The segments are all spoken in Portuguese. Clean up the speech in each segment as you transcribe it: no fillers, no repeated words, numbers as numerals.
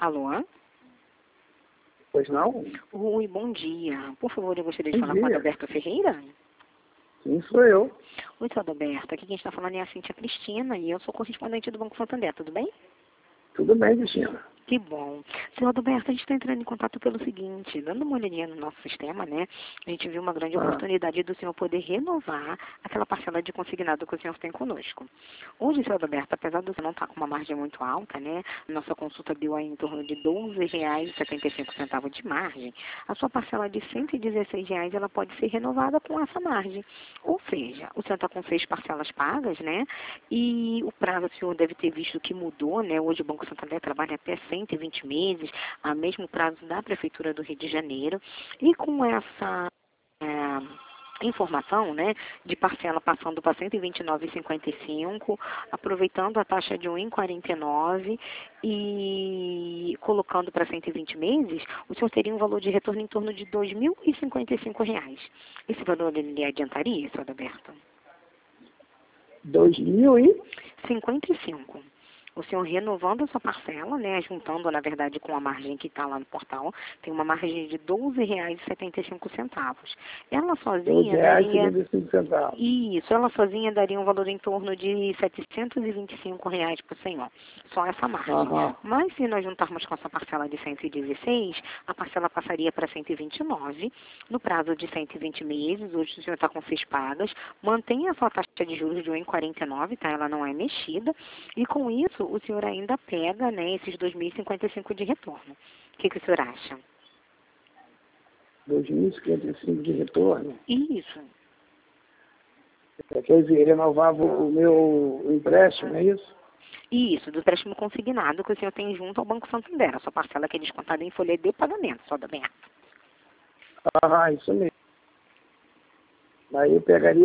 Alô? Pois não? Oi, bom dia. Por favor, eu gostaria de Bom falar com a dia. Adalberto Ferreira. Sim, sou eu. Oi, sou Adalberto. Aqui quem está falando é a Cíntia Cristina e eu sou correspondente do Banco Santander, tudo bem? Tudo bem, Cristina? Que bom. Senhor Adalberto, a gente está entrando em contato pelo seguinte, dando uma olhadinha no nosso sistema, né? A gente viu uma grande oportunidade do senhor poder renovar aquela parcela de consignado que o senhor tem conosco. Hoje, senhor Adalberto, apesar do senhor não estar com uma margem muito alta, né? Nossa consulta deu aí em torno de R$ 12,75 de margem. A sua parcela de R$ 116, ela pode ser renovada com essa margem. Ou seja, o senhor está com 6 parcelas pagas, né? E o prazo o senhor deve ter visto que mudou, né? Hoje o Banco Santander trabalha até 120 meses, a mesmo prazo da Prefeitura do Rio de Janeiro. E com essa informação, né, de parcela passando para R$ 129,55, aproveitando a taxa de 1,49 e colocando para 120 meses, o senhor teria um valor de retorno em torno de R$ 2.055. Esse valor ele lhe adiantaria, senhor Adalberto? 2055. O senhor renovando a sua parcela, né, juntando, na verdade, com a margem que está lá no portal, tem uma margem de R$ 12,75. Ela sozinha daria... R$12,75. Isso, ela sozinha daria um valor em torno de R$ 725 por senhor. Só essa margem. Mas se nós juntarmos com essa parcela de 116, a parcela passaria para 129, no prazo de 120 meses, hoje o senhor está com 6 pagas, mantém a sua taxa de juros de 1,49, tá? Ela não é mexida, e com isso o senhor ainda pega, né, esses 2.055 de retorno. O que o senhor acha? 2.055 de retorno? Isso. Quer dizer, renovava o meu empréstimo, não é isso? Isso, do empréstimo consignado que o senhor tem junto ao Banco Santander, a sua parcela que é descontada em folha de pagamento, só da bem. Isso mesmo. Aí eu pegaria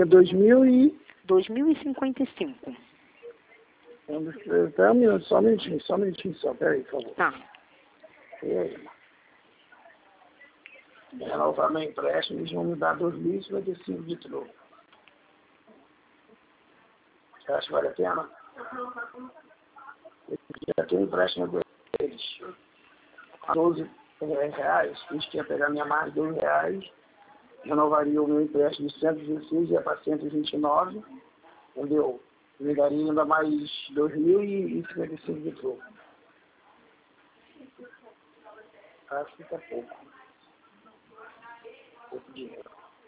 2.055. Tá, um minuto, só um minutinho, peraí, por favor. Tá. E aí? Renovar meu empréstimo, eles vão me dar 2.055 de troco. Você acha que vale a pena? Eu já tenho um empréstimo deles. A R$12, eles querem pegar minha margem de R$2, renovaria o meu empréstimo de 116 e ia para 129, entendeu? Me daria ainda mais 2.055 de troco. Acho que tá pouco. Pouco dinheiro.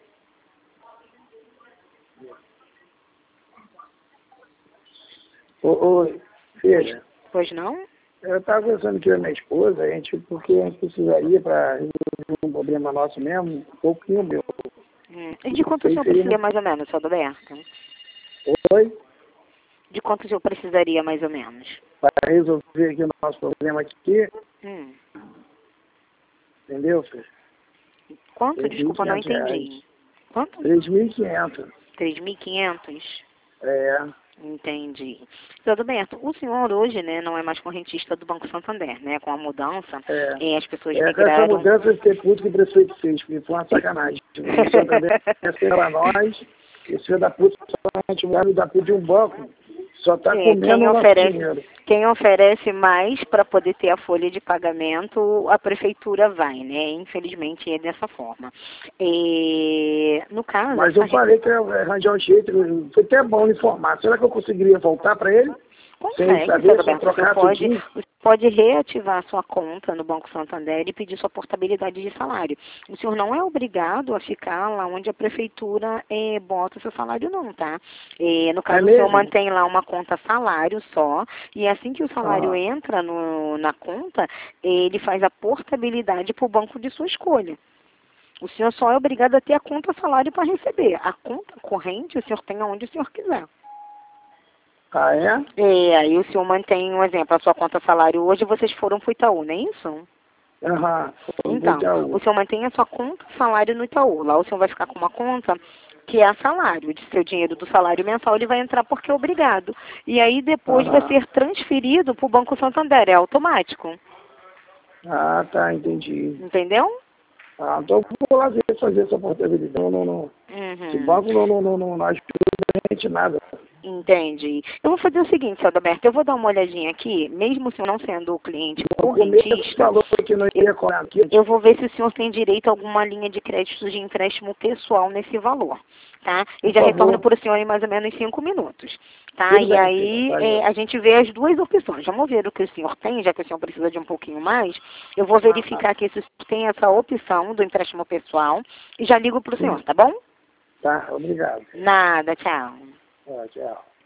Oi, filha. Pois não? Eu estava conversando com a minha esposa, porque a gente precisaria para resolver um problema nosso mesmo, um pouquinho meu. E de quanto o senhor precisaria mais ou menos, senhor Adalberto? Oi? De quanto o senhor precisaria mais ou menos? Para resolver aqui o nosso problema aqui. Entendeu, filho? Quanto? Desculpa, não entendi. Quanto? 3.500. 3.500? É. Entendi. Senhor Adalberto, o senhor hoje, né, não é mais correntista do Banco Santander, né? Com a mudança, as pessoas migraram... Com essa mudança eu fiquei puto que o prefeito fez, porque foi uma sacanagem. O Santander para nós, esse filho da puta somente o da puta de um banco, só está comendo o nosso dinheiro. Quem oferece mais para poder ter a folha de pagamento, a prefeitura vai, né? Infelizmente é dessa forma. No caso... Mas eu falei que eu ia arranjar um jeito, foi até bom informar. Será que eu conseguiria voltar para ele? Consegue, senhor Adalberto. Você pode reativar a sua conta no Banco Santander e pedir sua portabilidade de salário. O senhor não é obrigado a ficar lá onde a prefeitura bota o seu salário, não, tá? No caso, o senhor mantém lá uma conta salário só, e assim que o salário entra na conta, ele faz a portabilidade para o banco de sua escolha. O senhor só é obrigado a ter a conta salário para receber. A conta corrente, o senhor tem aonde o senhor quiser. Aí o senhor mantém, um exemplo, a sua conta salário hoje, vocês foram para o Itaú, não é isso? Então, o senhor mantém a sua conta salário no Itaú. Lá o senhor vai ficar com uma conta que é salário. De seu dinheiro do salário mensal, ele vai entrar porque é obrigado. E aí depois vai ser transferido para o Banco Santander, é automático. Tá, entendi. Entendeu? Então eu vou lá fazer essa portabilidade. Esse banco não ajuda a gente nada. Entendi. Eu vou fazer o seguinte, seu Adalberto, eu vou dar uma olhadinha aqui, mesmo o senhor não sendo o cliente No começo correntista, falou que não ia cobrar aqui. eu vou ver se o senhor tem direito a alguma linha de crédito de empréstimo pessoal nesse valor, tá? E já Por retorno favor. para o senhor em mais ou menos 5 minutos, tá? Tudo E bem, aí filha, tá a gente vê as duas opções. Vamos ver o que o senhor tem, já que o senhor precisa de um pouquinho mais. Eu vou verificar aqui se o senhor tem essa opção do empréstimo pessoal e já ligo para o senhor, tá bom? Tá, obrigado. Nada, tchau. Tchau.